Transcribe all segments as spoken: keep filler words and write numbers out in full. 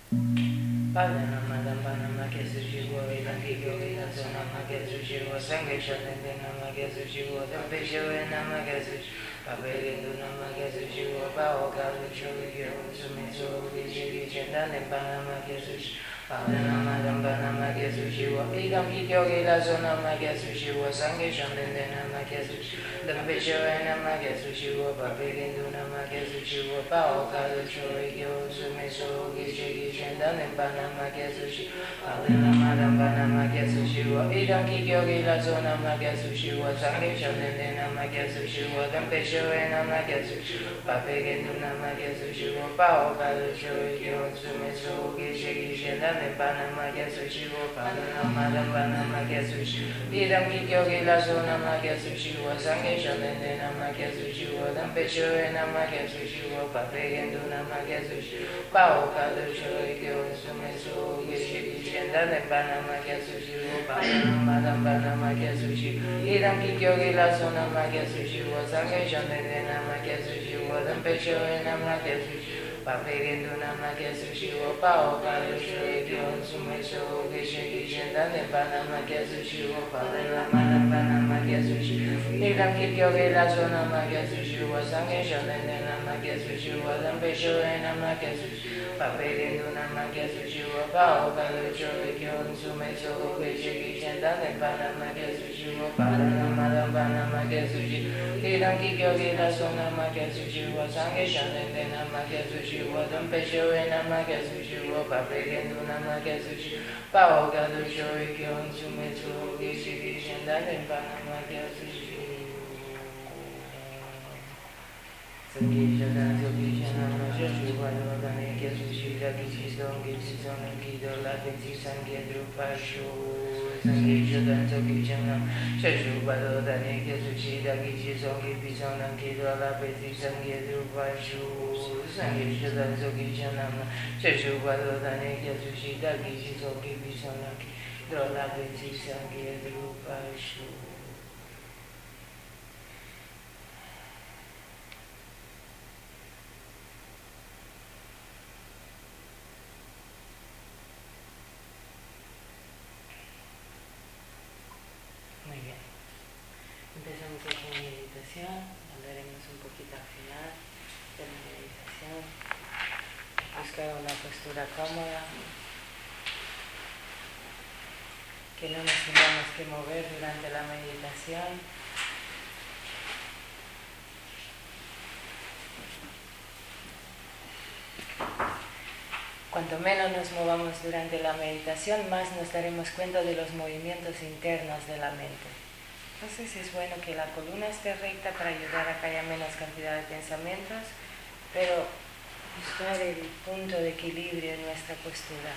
Cuanto menos nos movamos durante la meditación, más nos daremos cuenta de los movimientos internos de la mente. Entonces es bueno que la columna esté recta para ayudar a que haya menos cantidad de pensamientos, pero buscar el punto de equilibrio en nuestra postura.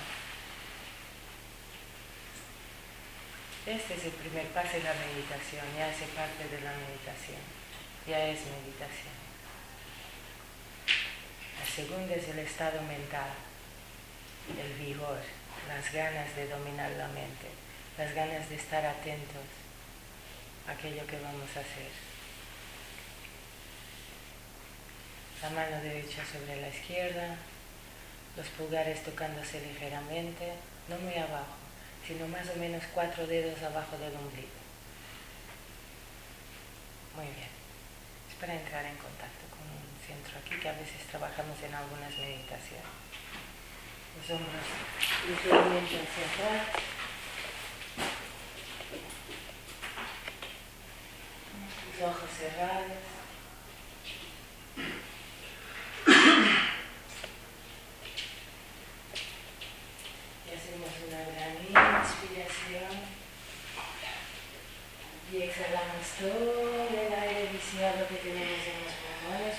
Este es el primer paso de la meditación, ya hace parte de la meditación, ya es meditación. La segunda es el estado mental, el vigor, las ganas de dominar la mente, las ganas de estar atentos a aquello que vamos a hacer. La mano derecha sobre la izquierda, los pulgares tocándose ligeramente, no muy abajo, sino más o menos cuatro dedos abajo del ombligo. Muy bien. Es para entrar en contacto con un centro aquí que a veces trabajamos en algunas meditaciones. Los hombros ligeramente hacia atrás. Los ojos cerrados. Y hacemos una gran inspiración. Y exhalamos todo el aire viciado que tenemos en los pulmones.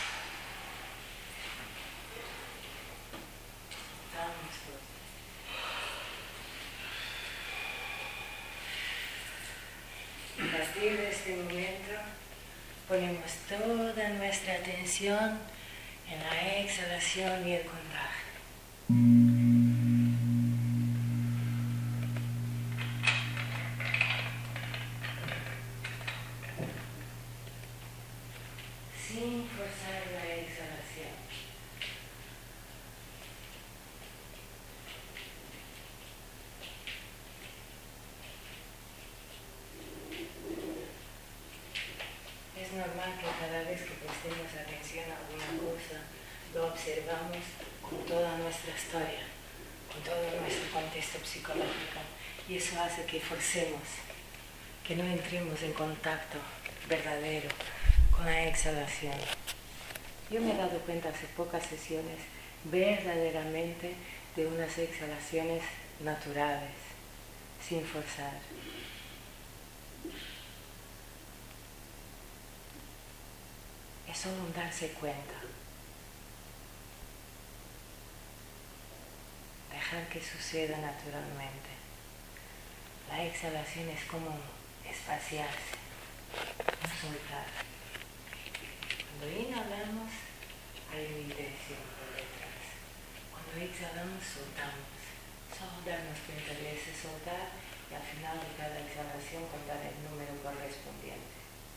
Vamos todo. A partir de este momento ponemos toda nuestra atención en la exhalación y el contagio. Sin forzar la exhalación. observamos con toda nuestra historia, con todo nuestro contexto psicológico, y eso hace que forcemos, que no entremos en contacto verdadero con la exhalación. Yo me he dado cuenta hace pocas sesiones verdaderamente de unas exhalaciones naturales, sin forzar. Es solo un darse cuenta. Dejar que suceda naturalmente. La exhalación es como espaciarse, no soltar. Cuando inhalamos, hay una intención por detrás. Cuando exhalamos, soltamos. Solo darnos cuenta de ese soltar y al final de cada exhalación contar el número correspondiente.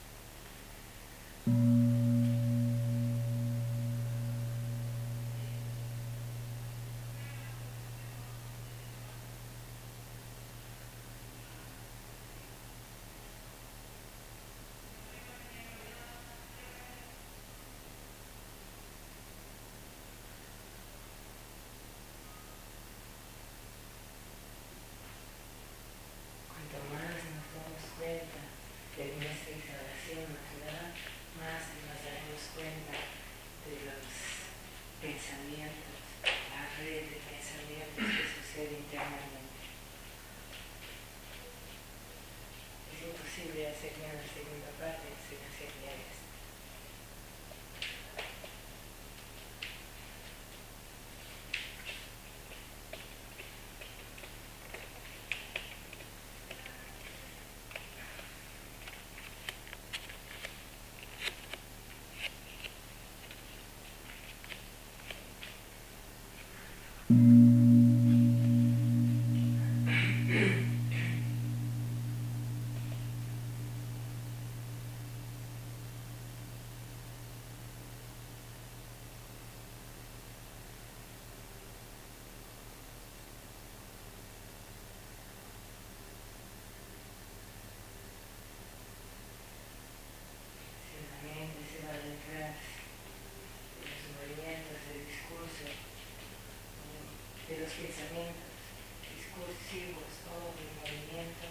De los pensamientos discursivos o del movimiento,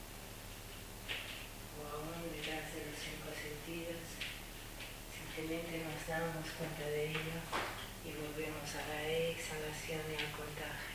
o aún detrás de los cinco sentidos, simplemente nos damos cuenta de ello y volvemos a la exhalación y al contagio.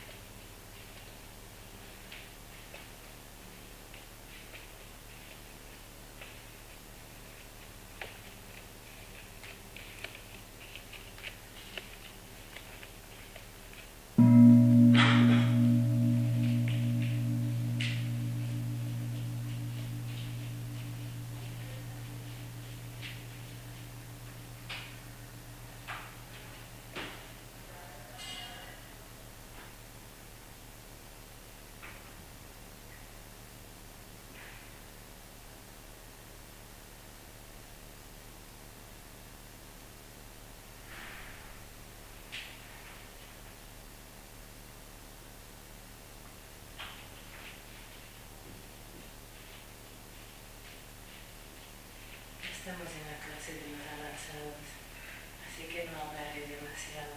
Estamos en la clase de los avanzados, así que no hablaré demasiado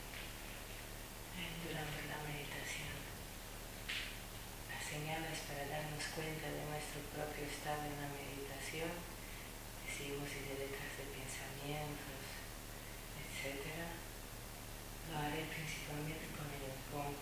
durante la meditación. Las señales para darnos cuenta de nuestro propio estado en la meditación, decimos y de letras de pensamientos, etcétera, lo haré principalmente con el Gong.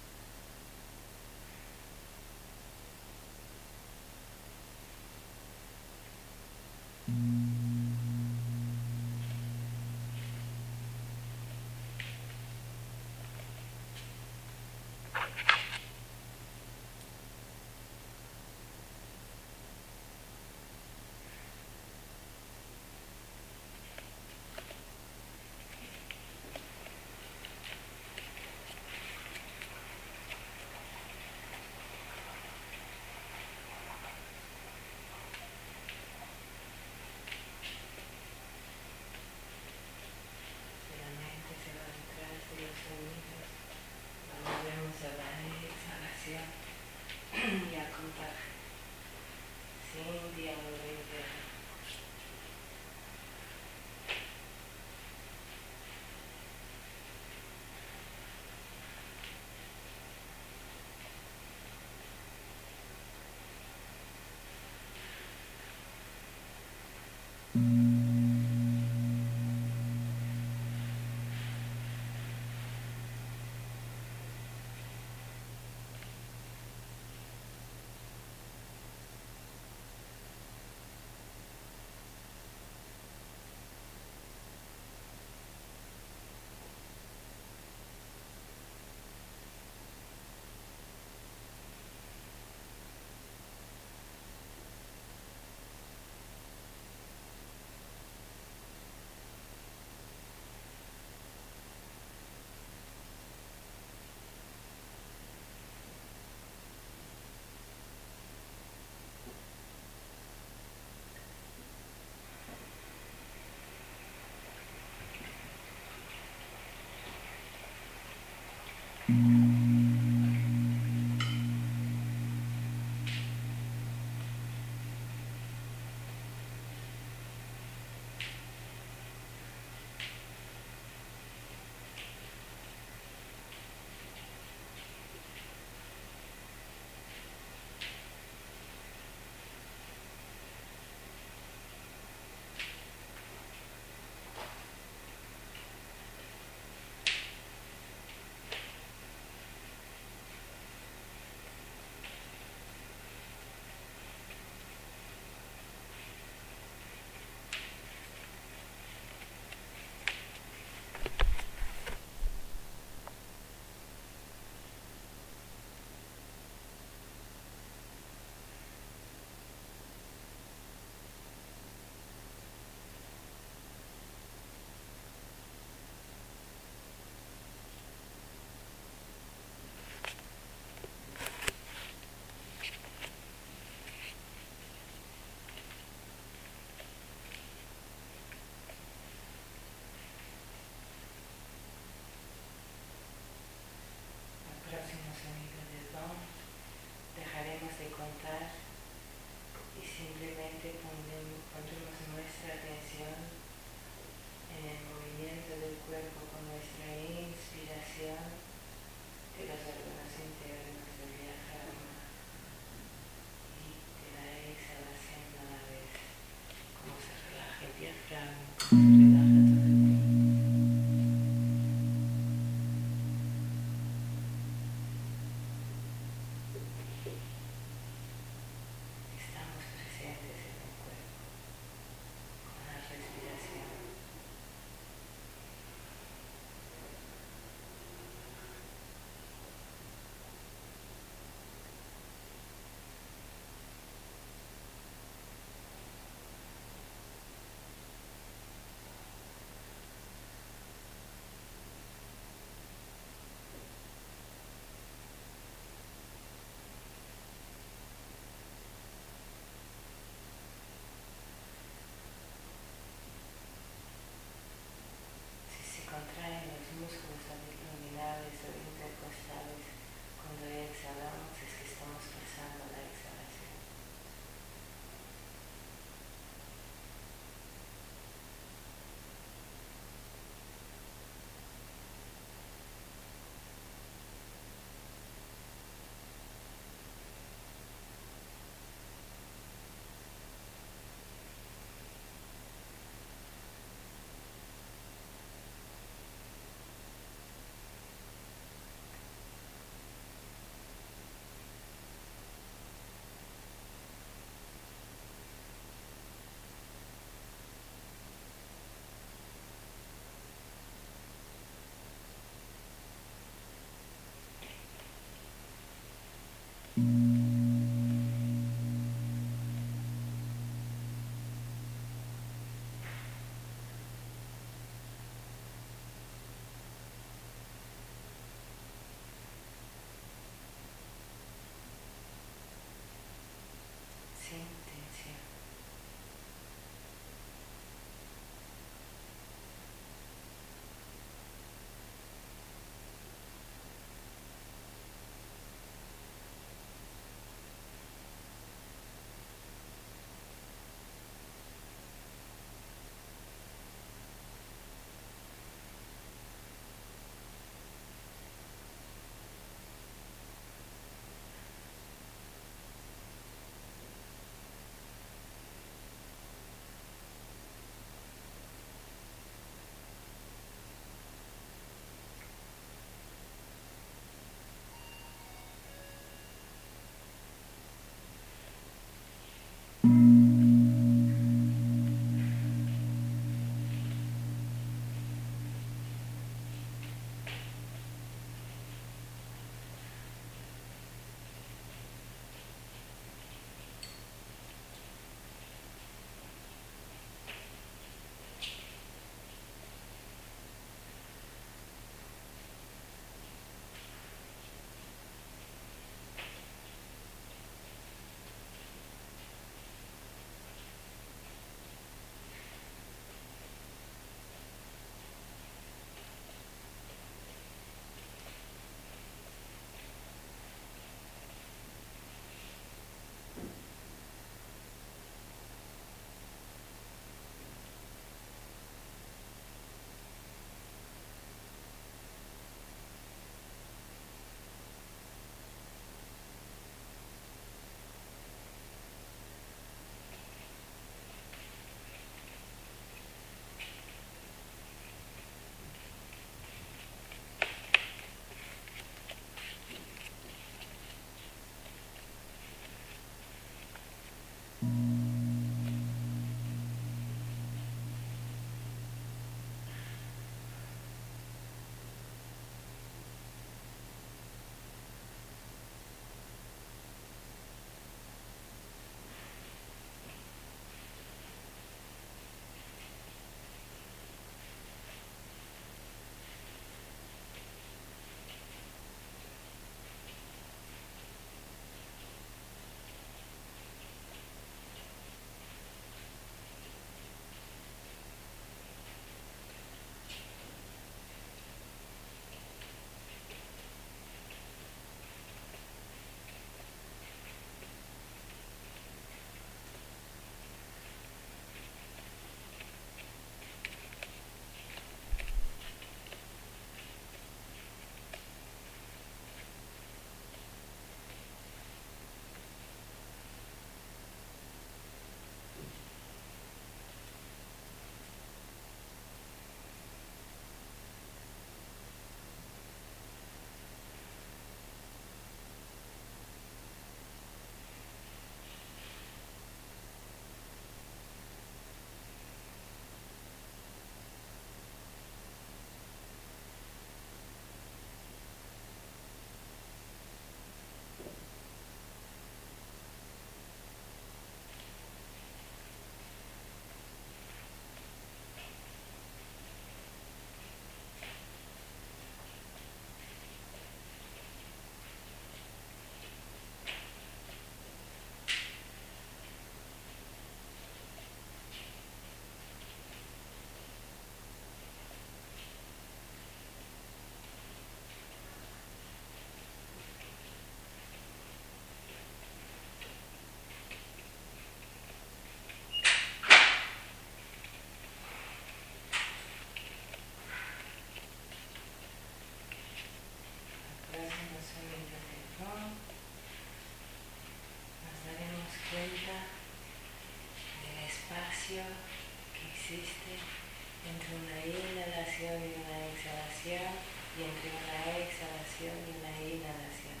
espacio que existe entre una inhalación y una exhalación y entre una exhalación y una inhalación.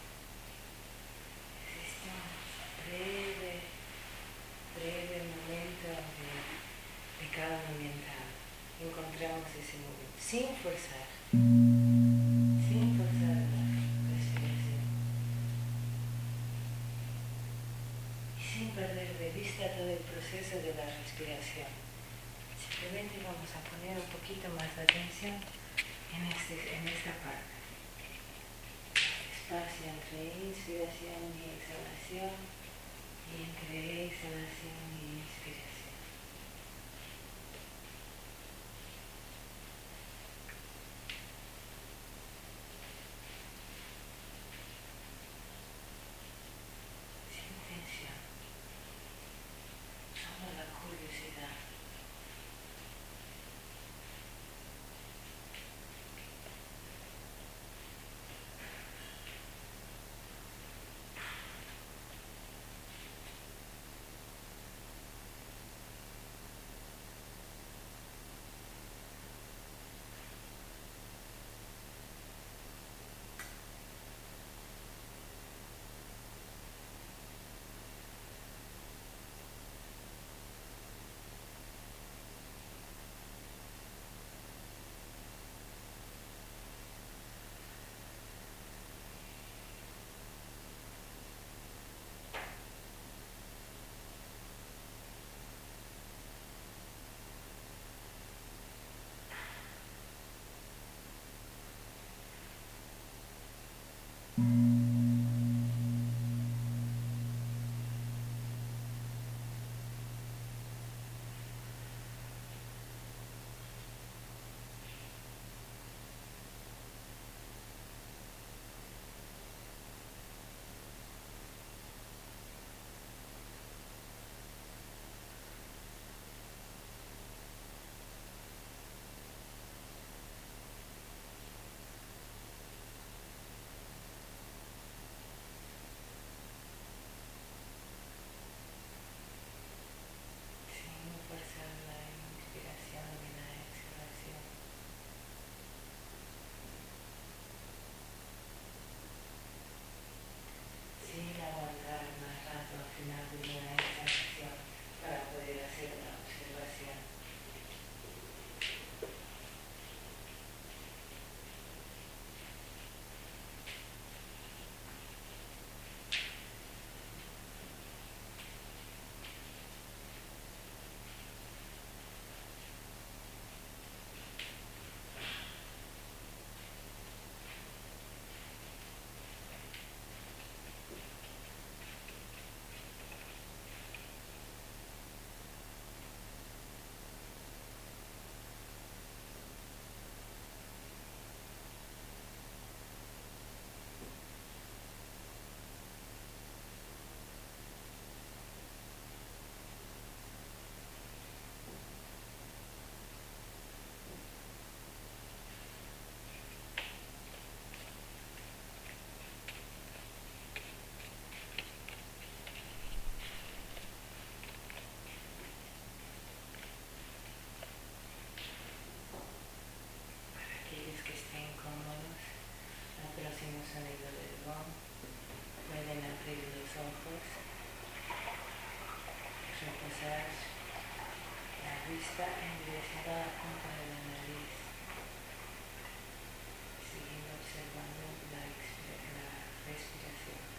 Existe un breve, breve momento de, de calma mental. Encontramos ese momento sin forzar, sin forzar la respiración y sin perder de vista todo el proceso de la respiración. Simplemente vamos a poner un poquito más de atención en, este, en esta parte. Espacio entre inspiración y exhalación y entre exhalación y inspiración. Vista enderezada a la punta de la nariz, siguiendo observando la, la respiración.